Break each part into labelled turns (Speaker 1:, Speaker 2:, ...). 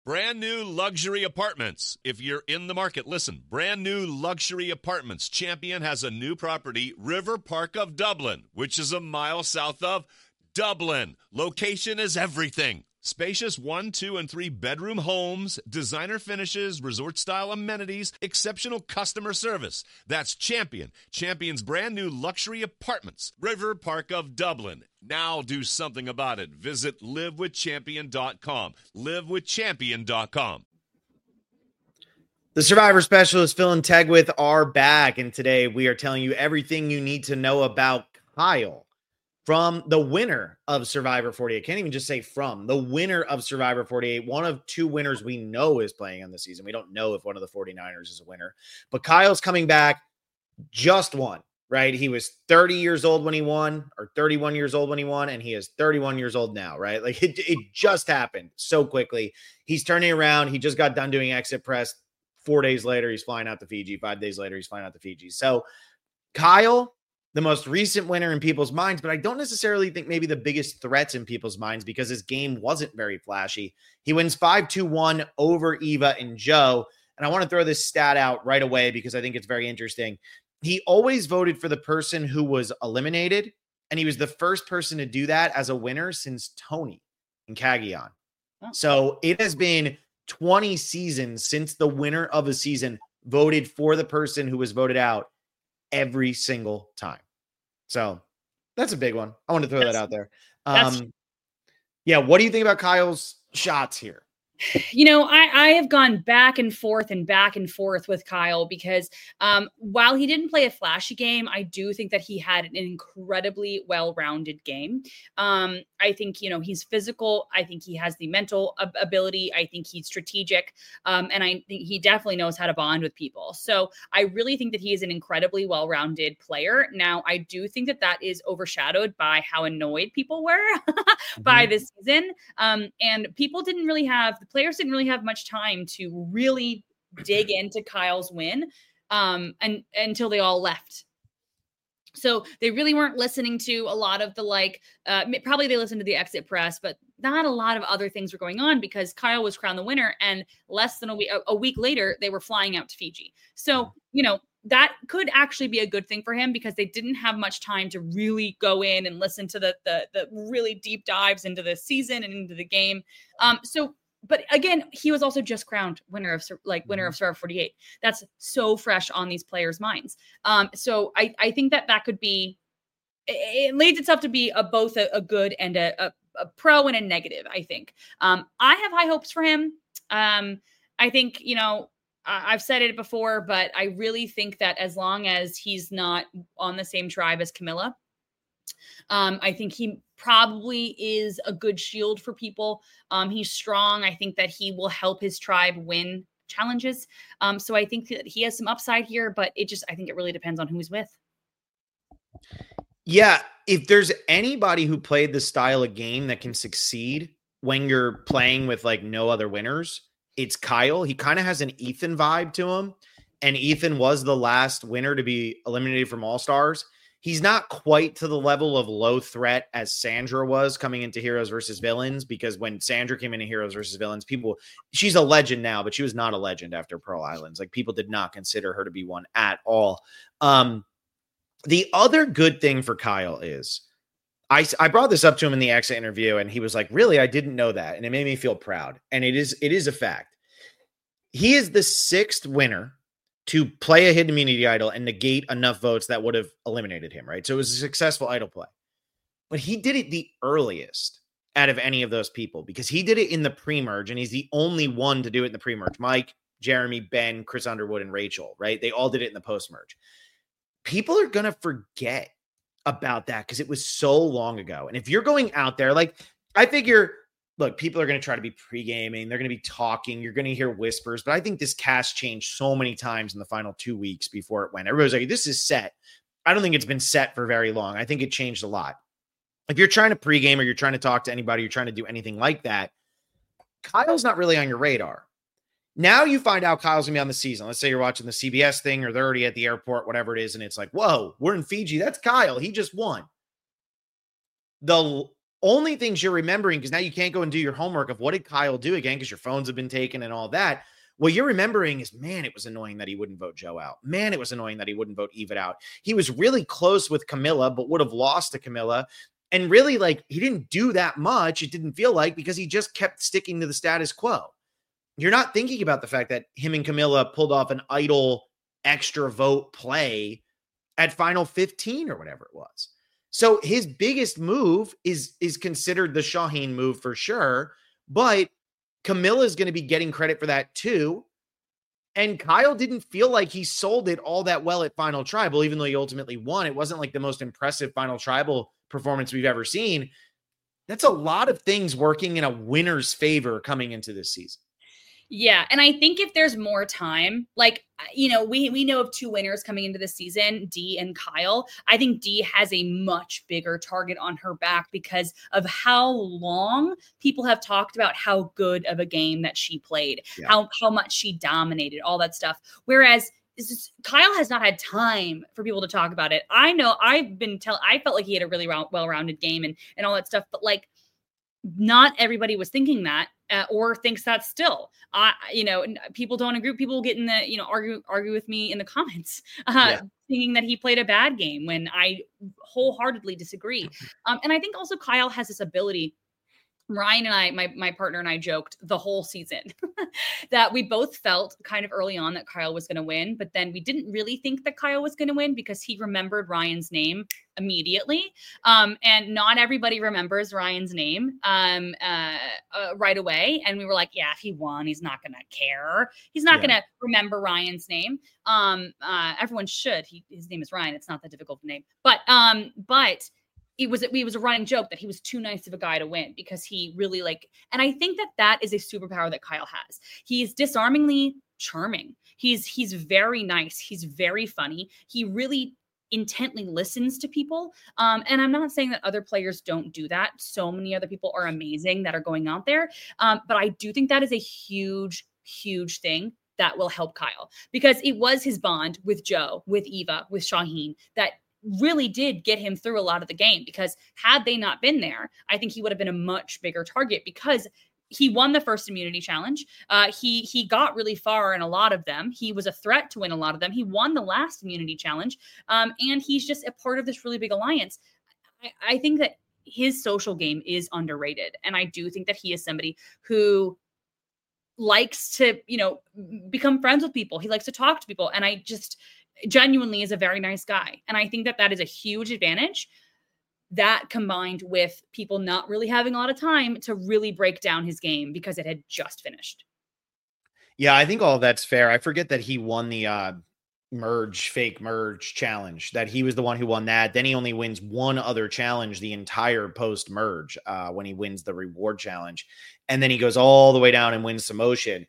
Speaker 1: Brand new luxury apartments. If you're in the market, listen. Brand new luxury apartments. Champion has a new property, River Park of Dublin, which is a mile south of Dublin. Location is everything. Spacious 1, 2, and 3 bedroom homes, designer finishes, resort style amenities, exceptional customer service. That's Champion. Champion's brand new luxury apartments, River Park of Dublin. Now do something about it. Visit livewithchampion.com. Livewithchampion.com.
Speaker 2: The Survivor Specialists, Phil and Tegwith, are back, and today we are telling you everything you need to know about Kyle from the winner of Survivor 48. Can't even just say from the winner of Survivor 48. One of two winners we know is playing on the season. We don't know if one of the 49ers is a winner, but Kyle's coming back, just won, right? He was 30 years old when he won, or 31 years old when he won, and he is 31 years old now, right? Like it just happened so quickly. He's turning around. He just got done doing exit press. 4 days later, he's flying out to Fiji. 5 days later, he's flying out to Fiji. So Kyle, the most recent winner in people's minds, but I don't necessarily think maybe the biggest threats in people's minds because his game wasn't very flashy. He wins 5-2-1 over Eva and Joe. And I want to throw this stat out right away because I think it's very interesting. He always voted for the person who was eliminated, and he was the first person to do that as a winner since Tony and Cagayan. So it has been 20 seasons since the winner of a season voted for the person who was voted out every single time. So that's a big one. I want to throw that out there. Yeah. What do you think about Kyle's shots here?
Speaker 3: You know, I have gone back and forth with Kyle because while he didn't play a flashy game, I do think that he had an incredibly well-rounded game. I think, you know, he's physical. I think he has the mental ability. I think he's strategic. And I think he definitely knows how to bond with people. So I really think that he is an incredibly well-rounded player. Now, I do think that that is overshadowed by how annoyed people were by this season. And people didn't really have, the players didn't really have much time to really dig into Kyle's win and until they all left. So they really weren't listening to a lot of the probably they listened to the exit press, but not a lot of other things were going on because Kyle was crowned the winner, and less than a week later, they were flying out to Fiji. So, you know, that could actually be a good thing for him because they didn't have much time to really go in and listen to the really deep dives into the season and into the game. But again, he was also just crowned winner of Survivor 48. That's so fresh on these players' minds. So I think that could be, it leads itself to be both a good and a pro and a negative, I think. I have high hopes for him. I think, you know, I've said it before, but I really think that as long as he's not on the same tribe as Camilla, I think he probably is a good shield for people. He's strong. I think that he will help his tribe win challenges. So I think that he has some upside here, but I think it really depends on who he's with.
Speaker 2: Yeah. If there's anybody who played the style of game that can succeed when you're playing with like no other winners, it's Kyle. He kind of has an Ethan vibe to him. And Ethan was the last winner to be eliminated from All-Stars. He's not quite to the level of low threat as Sandra was coming into Heroes versus Villains, because when Sandra came into Heroes versus Villains, she's a legend now, but she was not a legend after Pearl Islands. Like, people did not consider her to be one at all. The other good thing for Kyle is I brought this up to him in the exit interview, and he was like, really? I didn't know that. And it made me feel proud. And it is a fact. He is the 6th winner to play a hidden immunity idol and negate enough votes that would have eliminated him, right? So it was a successful idol play. But he did it the earliest out of any of those people because he did it in the pre-merge, and he's the only one to do it in the pre-merge. Mike, Jeremy, Ben, Chris Underwood, and Rachel, right? They all did it in the post-merge. People are going to forget about that because it was so long ago. And if you're going out there, like, I figure, look, people are going to try to be pre-gaming. They're going to be talking. You're going to hear whispers. But I think this cast changed so many times in the final 2 weeks before it went. Everybody's like, this is set. I don't think it's been set for very long. I think it changed a lot. If you're trying to pre-game or you're trying to talk to anybody, you're trying to do anything like that, Kyle's not really on your radar. Now you find out Kyle's going to be on the season. Let's say you're watching the CBS thing or they're already at the airport, whatever it is. And it's like, whoa, we're in Fiji. That's Kyle. He just won. The only things you're remembering, because now you can't go and do your homework of what did Kyle do again, because your phones have been taken and all that. What you're remembering is, man, it was annoying that he wouldn't vote Joe out. Man, it was annoying that he wouldn't vote Eva out. He was really close with Camilla, but would have lost to Camilla. And really, like, he didn't do that much, it didn't feel like, because he just kept sticking to the status quo. You're not thinking about the fact that him and Camilla pulled off an idle extra vote play at final 15 or whatever it was. So his biggest move is considered the Shaheen move for sure, but Camilla is going to be getting credit for that too. And Kyle didn't feel like he sold it all that well at Final Tribal, even though he ultimately won. It wasn't like the most impressive Final Tribal performance we've ever seen. That's a lot of things working in a winner's favor coming into this season.
Speaker 3: Yeah. And I think if there's more time, like, you know, we know of two winners coming into the season, Dee and Kyle. I think Dee has a much bigger target on her back because of how long people have talked about how good of a game that she played, how much she dominated, all that stuff. Whereas Kyle has not had time for people to talk about it. I know I felt like he had a really well-rounded game and all that stuff, but like, not everybody was thinking that or thinks that still. You know, people don't agree. People get in the, you know, argue with me in the comments, thinking that he played a bad game when I wholeheartedly disagree. And I think also Kyle has this ability. Ryan and I, my partner and I joked the whole season that we both felt kind of early on that Kyle was going to win, but then we didn't really think that Kyle was going to win because he remembered Ryan's name immediately. And not everybody remembers Ryan's name right away. And we were like, yeah, if he won, he's not going to care. He's not going to remember Ryan's name. Everyone should. His name is Ryan. It's not that difficult of a name, but it was a running joke that he was too nice of a guy to win because he really and I think that is a superpower that Kyle has. He's disarmingly charming. He's very nice. He's very funny. He really intently listens to people. And I'm not saying that other players don't do that. So many other people are amazing that are going out there. But I do think that is a huge, huge thing that will help Kyle because it was his bond with Joe, with Eva, with Shaheen that really did get him through a lot of the game, because had they not been there, I think he would have been a much bigger target because he won the first immunity challenge. He got really far in a lot of them. He was a threat to win a lot of them. He won the last immunity challenge. And he's just a part of this really big alliance. I think that his social game is underrated. And I do think that he is somebody who likes to, you know, become friends with people. He likes to talk to people. And I just genuinely is a very nice guy. And I think that is a huge advantage, that combined with people not really having a lot of time to really break down his game because it had just finished.
Speaker 2: Yeah, I think all of that's fair. I forget that he won the fake merge challenge, that he was the one who won that. Then he only wins one other challenge the entire post merge when he wins the reward challenge. And then he goes all the way down and wins Samotion.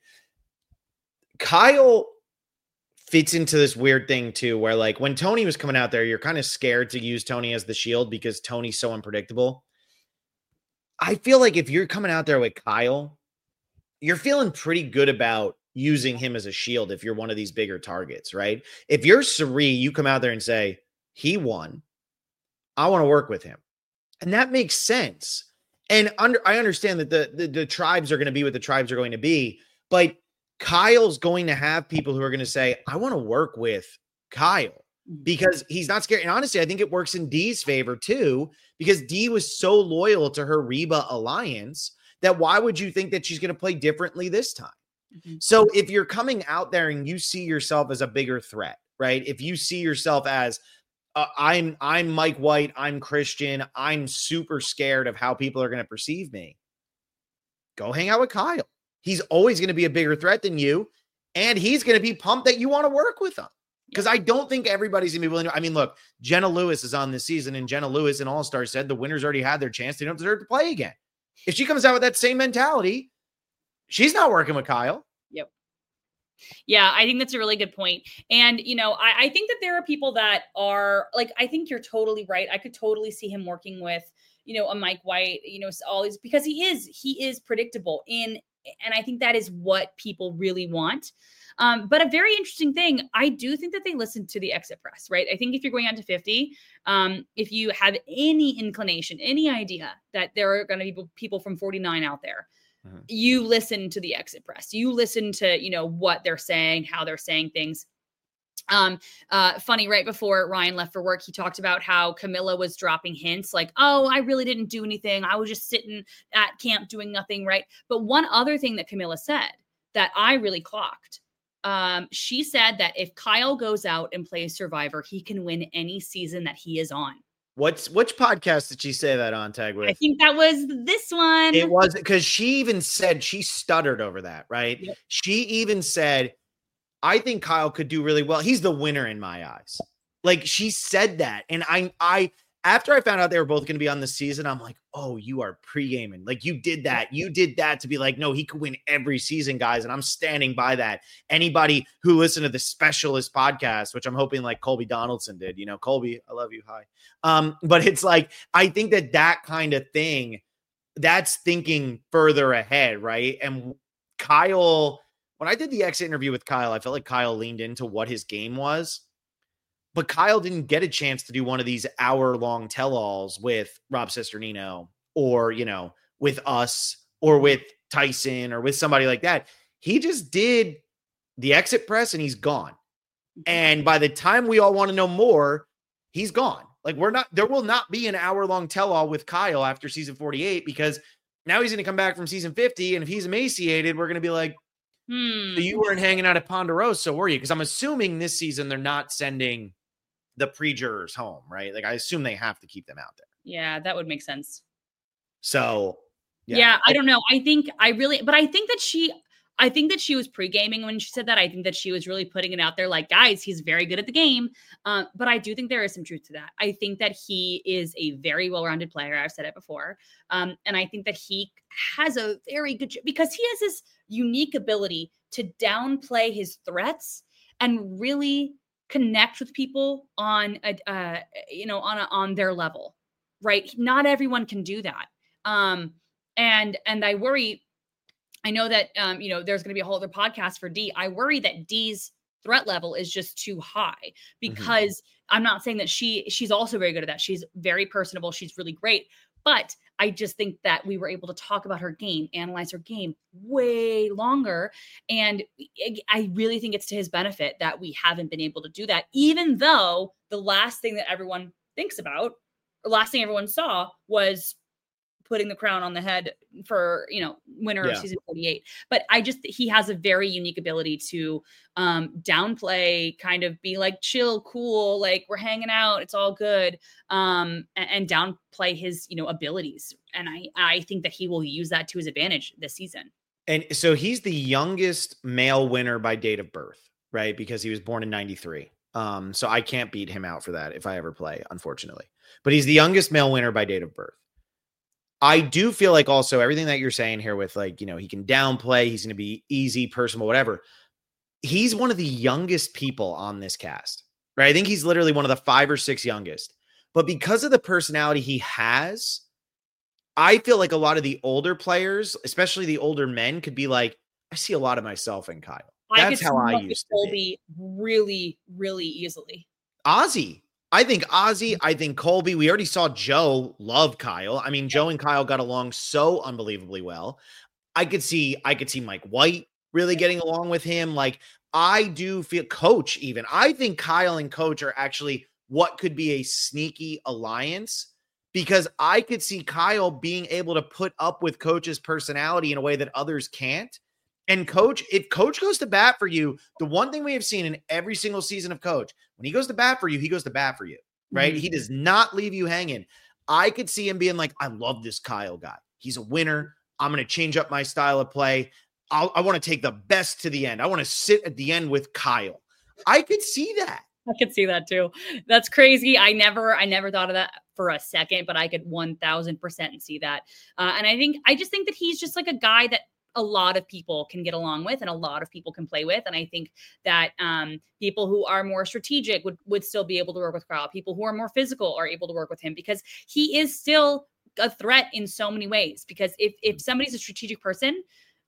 Speaker 2: Kyle fits into this weird thing too, where like when Tony was coming out there, you're kind of scared to use Tony as the shield because Tony's so unpredictable. I feel like if you're coming out there with Kyle, you're feeling pretty good about using him as a shield if you're one of these bigger targets, right? If you're Cirie, you come out there and say, he won. I want to work with him. And that makes sense. And I understand that the tribes are going to be what the tribes are going to be, but Kyle's going to have people who are going to say, I want to work with Kyle because he's not scared. And honestly, I think it works in Dee's favor too, because Dee was so loyal to her Reba alliance that why would you think that she's going to play differently this time? Mm-hmm. So if you're coming out there and you see yourself as a bigger threat, right? If you see yourself as I'm Mike White, I'm Christian, I'm super scared of how people are going to perceive me, go hang out with Kyle. He's always going to be a bigger threat than you. And he's going to be pumped that you want to work with him. Because I don't think everybody's going to be willing to. I mean, look, Jenna Lewis is on this season, and Jenna Lewis in All-Star said the winners already had their chance. They don't deserve to play again. If she comes out with that same mentality, she's not working with Kyle.
Speaker 3: Yep. Yeah, I think that's a really good point. And, you know, I think that there are people that are like, I think you're totally right. I could totally see him working with, you know, a Mike White, you know, all these, because he is predictable in And I think that is what people really want. But a very interesting thing, I do think that they listen to the exit press, right? I think if you're going on to 50, if you have any inclination, any idea that there are going to be people from 49 out there, you listen to the exit press. You listen to, what they're saying, how they're saying things. Funny, right before Ryan left for work, he talked about how Camilla was dropping hints like, oh, I really didn't do anything. I was just sitting at camp doing nothing, right? But one other thing that Camilla said that I really clocked, she said that if Kyle goes out and plays Survivor, he can win any season that he is on.
Speaker 2: Which podcast did she say that on, Tag with?
Speaker 3: I think that was this one.
Speaker 2: It was, because she even said, she stuttered over that, right?
Speaker 3: Yep.
Speaker 2: She even said, I think Kyle could do really well. He's the winner in my eyes. Like, she said that. And I after I found out they were both going to be on the season, I'm like, oh, you are pre-gaming. Like, you did that. You did that to be like, no, he could win every season, guys. And I'm standing by that. Anybody who listened to the Specialist podcast, which I'm hoping like Colby Donaldson did, Colby, I love you. Hi. But it's like, I think that kind of thing, that's thinking further ahead. Right. And Kyle, when I did the exit interview with Kyle, I felt like Kyle leaned into what his game was. But Kyle didn't get a chance to do one of these hour-long tell-alls with Rob Cesternino or, with us or with Tyson or with somebody like that. He just did the exit press and he's gone. And by the time we all want to know more, he's gone. Like, there will not be an hour-long tell-all with Kyle after season 48, because now he's going to come back from season 50. And if he's emaciated, we're going to be like, so you weren't hanging out at Ponderosa, were you? Because I'm assuming this season they're not sending the pre-jurors home, right? Like, I assume they have to keep them out there.
Speaker 3: Yeah, that would make sense.
Speaker 2: So,
Speaker 3: yeah, I don't know. I think that she was pre-gaming when she said that. I think that she was really putting it out there like, guys, he's very good at the game. But I do think there is some truth to that. I think that he is a very well-rounded player. I've said it before. And I think that he has a very good, because he has this unique ability to downplay his threats and really connect with people on on their level, right? Not everyone can do that. And I worry, I know that, there's going to be a whole other podcast for D. I worry that D's threat level is just too high, because I'm not saying that she's also very good at that. She's very personable. She's really great. But I just think that we were able to talk about her game, analyze her game way longer. And I really think it's to his benefit that we haven't been able to do that, even though the last thing that everyone thinks about, or last thing everyone saw, was putting the crown on the head for, winner of season 48. But he has a very unique ability to downplay, kind of be like, chill, cool, like, we're hanging out, it's all good. And downplay his, abilities. And I think that he will use that to his advantage this season.
Speaker 2: And so he's the youngest male winner by date of birth, right? Because he was born in 93. So I can't beat him out for that if I ever play, unfortunately. But he's the youngest male winner by date of birth. I do feel like also everything that you're saying here with, like, he can downplay, he's going to be easy, personable, whatever. He's one of the youngest people on this cast, right? I think he's literally one of the 5 or 6 youngest. But because of the personality he has, I feel like a lot of the older players, especially the older men, could be like, I see a lot of myself in Kyle. That's how I used to be. Really, really easily. Ozzy. I think Colby, we already saw Joe love Kyle. I mean, Joe and Kyle got along so unbelievably well. I could see Mike White really getting along with him. Like, I do feel Coach even. I think Kyle and Coach are actually what could be a sneaky alliance, because I could see Kyle being able to put up with Coach's personality in a way that others can't. And Coach, if Coach goes to bat for you, the one thing we have seen in every single season of Coach, when he goes to bat for you, he goes to bat for you, right? He does not leave you hanging. I could see him being like, I love this Kyle guy. He's a winner. I'm going to change up my style of play. I want to take the best to the end. I want to sit at the end with Kyle. I could see that.
Speaker 3: I could see that too. That's crazy. I never thought of that for a second, but I could 1000% see that. And I just think that he's just like a guy that a lot of people can get along with and a lot of people can play with. And I think that people who are more strategic would still be able to work with Kyle. People who are more physical are able to work with him, because he is still a threat in so many ways. Because if somebody's a strategic person,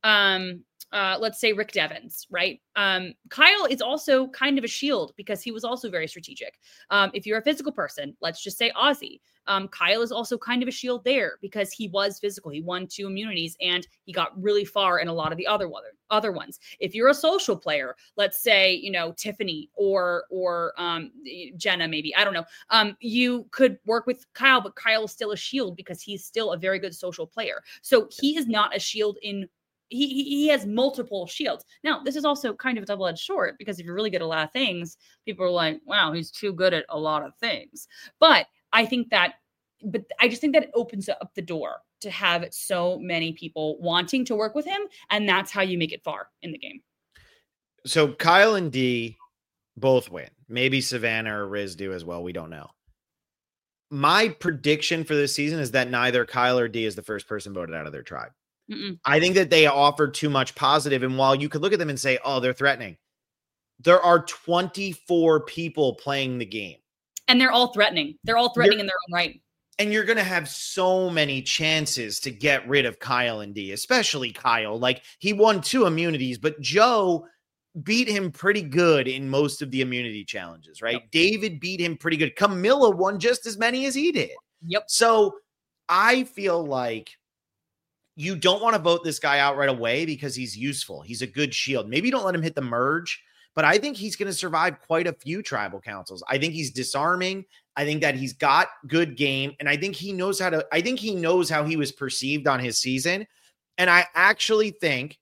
Speaker 3: let's say Rick Devens, right? Kyle is also kind of a shield because he was also very strategic. If you're a physical person, let's just say Ozzy. Kyle is also kind of a shield there because he was physical. He won 2 immunities and he got really far in a lot of the other ones. If you're a social player, let's say, Tiffany or Jenna, maybe, I don't know. You could work with Kyle, but Kyle is still a shield because he's still a very good social player. So he is not a shield he has multiple shields. Now, this is also kind of a double-edged sword because if you're really good at a lot of things, people are like, wow, he's too good at a lot of things. But I just think that it opens up the door to have so many people wanting to work with him. And that's how you make it far in the game.
Speaker 2: So Kyle and D both win. Maybe Savannah or Riz do as well. We don't know. My prediction for this season is that neither Kyle or D is the first person voted out of their tribe.
Speaker 3: Mm-mm.
Speaker 2: I think that they offered too much positive. And while you could look at them and say, oh, they're threatening, there are 24 people playing the game.
Speaker 3: And they're all threatening. They're all threatening in their own right.
Speaker 2: And you're going to have so many chances to get rid of Kyle and D, especially Kyle. Like, he won 2 immunities, but Joe beat him pretty good in most of the immunity challenges, right? Yep. David beat him pretty good. Camilla won just as many as he did.
Speaker 3: Yep.
Speaker 2: So I feel like you don't want to vote this guy out right away because he's useful. He's a good shield. Maybe you don't let him hit the merge, but I think he's going to survive quite a few tribal councils. I think he's disarming. I think that he's got good game. And I think he knows how he was perceived on his season. And I actually think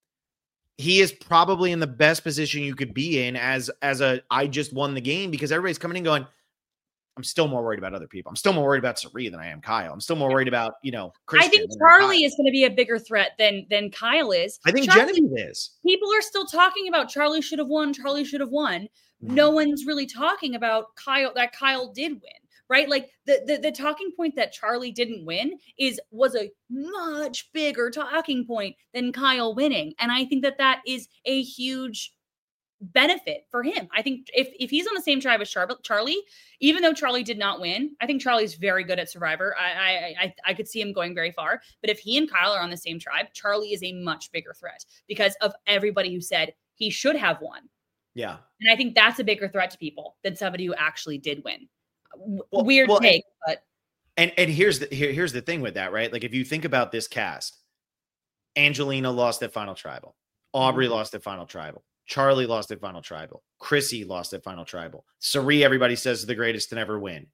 Speaker 2: he is probably in the best position you could be in as I just won the game, because everybody's coming in going, I'm still more worried about other people. I'm still more worried about Sari than I am Kyle. I'm still more worried about, Christian.
Speaker 3: I think Charlie is going to be a bigger threat than Kyle is.
Speaker 2: I think Genevieve is.
Speaker 3: People are still talking about Charlie should have won. Charlie should have won. No one's really talking about that Kyle did win, right? Like the talking point that Charlie didn't win was a much bigger talking point than Kyle winning. And I think that is a huge benefit for him. I think if he's on the same tribe as Charlie, even though Charlie did not win, I think Charlie's very good at Survivor. I could see him going very far. But if he and Kyle are on the same tribe, Charlie is a much bigger threat because of everybody who said he should have won.
Speaker 2: Yeah.
Speaker 3: And I think that's a bigger threat to people than somebody who actually did win. Weird take, but
Speaker 2: here's the thing with that, right? Like, if you think about this cast, Angelina lost at Final Tribal. Aubrey lost at Final Tribal. Charlie lost at Final Tribal. Chrissy lost at Final Tribal. Sari, everybody says, is the greatest to never win.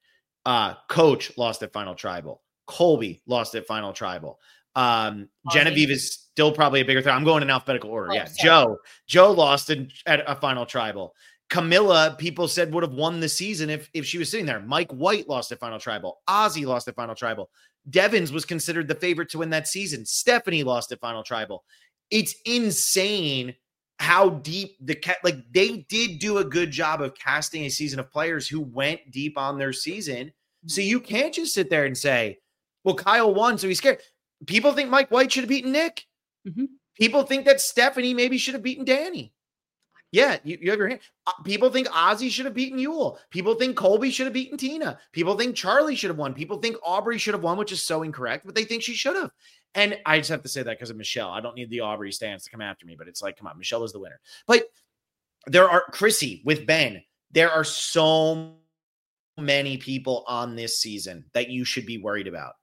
Speaker 2: Coach lost at Final Tribal. Colby lost at Final Tribal. Genevieve is still probably a bigger threat. I'm going in alphabetical order. Sorry. Joe lost at a Final Tribal. Camilla, people said, would have won the season if she was sitting there. Mike White lost at Final Tribal. Ozzy lost at Final Tribal. Devens was considered the favorite to win that season. Stephanie lost at Final Tribal. It's insane how deep they did do a good job of casting a season of players who went deep on their season. So you can't just sit there and say, well, Kyle won, so he's scared. People think Mike White should have beaten Nick. Mm-hmm. People think that Stephanie maybe should have beaten Danny. Yeah, you have your hand. People think Ozzy should have beaten Yule. People think Colby should have beaten Tina. People think Charlie should have won. People think Aubrey should have won, which is so incorrect, but they think she should have. And I just have to say that because of Michelle. I don't need the Aubrey stance to come after me, but it's like, come on, Michelle is the winner. But there are Chrissy with Ben. There are so many people on this season that you should be worried about.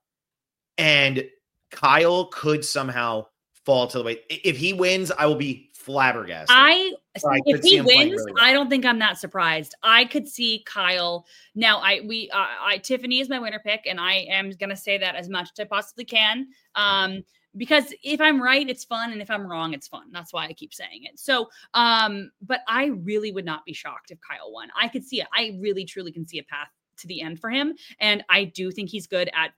Speaker 2: And Kyle could somehow fall to the way. If he wins, I will be flabbergasted.
Speaker 3: If he wins, really well. I don't think I'm that surprised. I could see Kyle. Now, Tiffany is my winner pick, and I am going to say that as much as I possibly can. Because if I'm right, it's fun, and if I'm wrong, it's fun. That's why I keep saying it. So, but I really would not be shocked if Kyle won. I could see it. I really, truly can see a path to the end for him, and I do think he's good at.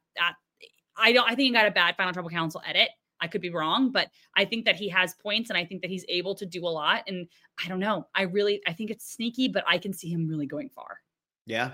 Speaker 3: I think he got a bad Final Tribal Council edit. I could be wrong, but I think that he has points and I think that he's able to do a lot. And I don't know. I think it's sneaky, but I can see him really going far.
Speaker 2: Yeah.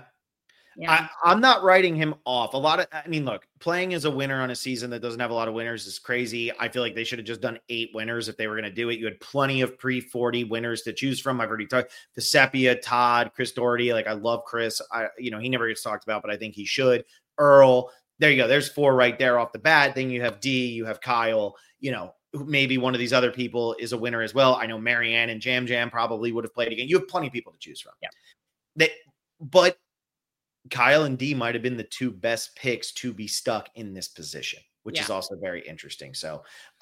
Speaker 2: I'm not writing him off. Look, playing as a winner on a season that doesn't have a lot of winners is crazy. I feel like they should have just done 8 winners if they were going to do it. You had plenty of pre-40 winners to choose from. I've already talked Vesepia, Todd, Chris Doherty. Like, I love Chris. He never gets talked about, but I think he should. Earl. There you go. There's 4 right there off the bat. Then you have D, you have Kyle, maybe one of these other people is a winner as well. I know Marianne and Jam Jam probably would have played again. You have plenty of people to choose from.
Speaker 3: Yeah.
Speaker 2: But Kyle and D might have been the two best picks to be stuck in this position, which is also very interesting. So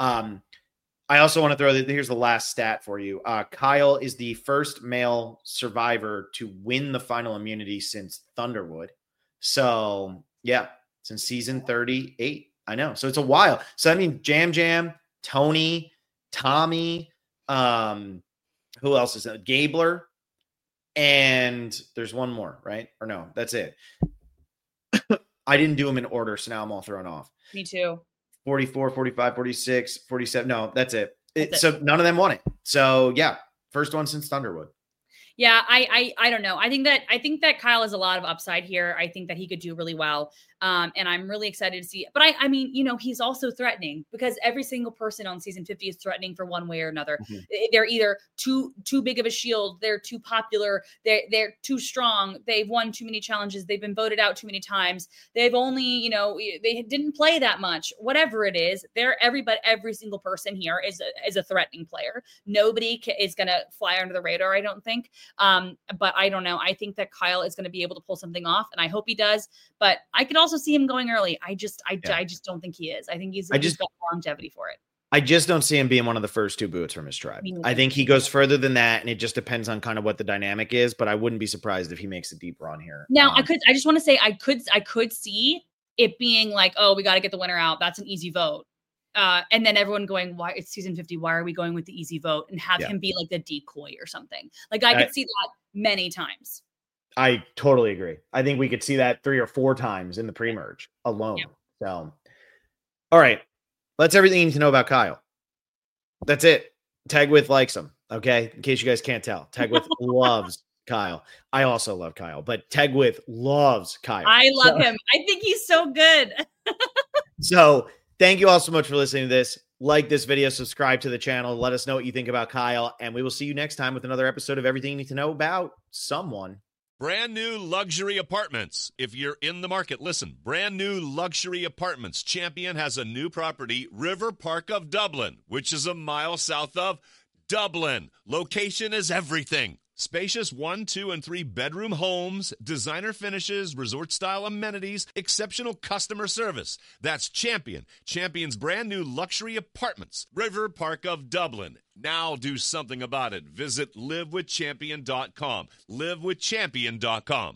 Speaker 2: I also want to throw here's the last stat for you. Kyle is the first male survivor to win the final immunity since Thunderwood. So yeah, since season 38. I know. So it's a while. So I mean, Jam Jam, Tony, Tommy, who else is that? Gabler. And there's one more, right? Or no, that's it. I didn't do them in order, so now I'm all thrown off.
Speaker 3: Me too.
Speaker 2: 44, 45, 46, 47. No, that's it. So none of them won it. So yeah, first one since Thunderwood.
Speaker 3: Yeah, I don't know. I think that Kyle has a lot of upside here. I think that he could do really well. And I'm really excited to see. But I mean, he's also threatening because every single person on season 50 is threatening for one way or another. Mm-hmm. They're either too big of a shield, they're too popular, they're too strong, they've won too many challenges, they've been voted out too many times, they've only, they didn't play that much. Whatever it is, every single person here is a threatening player. Nobody is going to fly under the radar, I don't think. But I don't know. I think that Kyle is going to be able to pull something off, and I hope he does. But I could also see him going early. I just don't think he is. I think he's got longevity for it.
Speaker 2: I just don't see him being one of the first two boots from his tribe. I think he goes further than that, and it just depends on kind of what the dynamic is. But I wouldn't be surprised if he makes a deep run here.
Speaker 3: Now, I just want to say I could see it being like, oh, we got to get the winner out. That's an easy vote. And then everyone going, why it's season 50. Why are we going with the easy vote and have him be like the decoy or something? Like I could see that many times.
Speaker 2: I totally agree. I think we could see that 3 or 4 times in the pre-merge alone. Yeah. So, all right. That's everything you need to know about Kyle. That's it. Tegwith likes him. Okay. In case you guys can't tell, Tegwith loves Kyle. I also love Kyle, but Tegwith loves Kyle.
Speaker 3: I love him. I think he's so good.
Speaker 2: So thank you all so much for listening to this. Like this video, subscribe to the channel. Let us know what you think about Kyle, and we will see you next time with another episode of Everything You Need to Know About Someone.
Speaker 1: Brand new luxury apartments. If you're in the market, listen. Brand new luxury apartments. Champion has a new property, River Park of Dublin, which is a mile south of Dublin. Location is everything. Spacious 1, 2, and 3 bedroom homes, designer finishes, resort-style amenities, exceptional customer service. That's Champion. Champion's brand new luxury apartments, River Park of Dublin. Now do something about it. Visit livewithchampion.com. livewithchampion.com.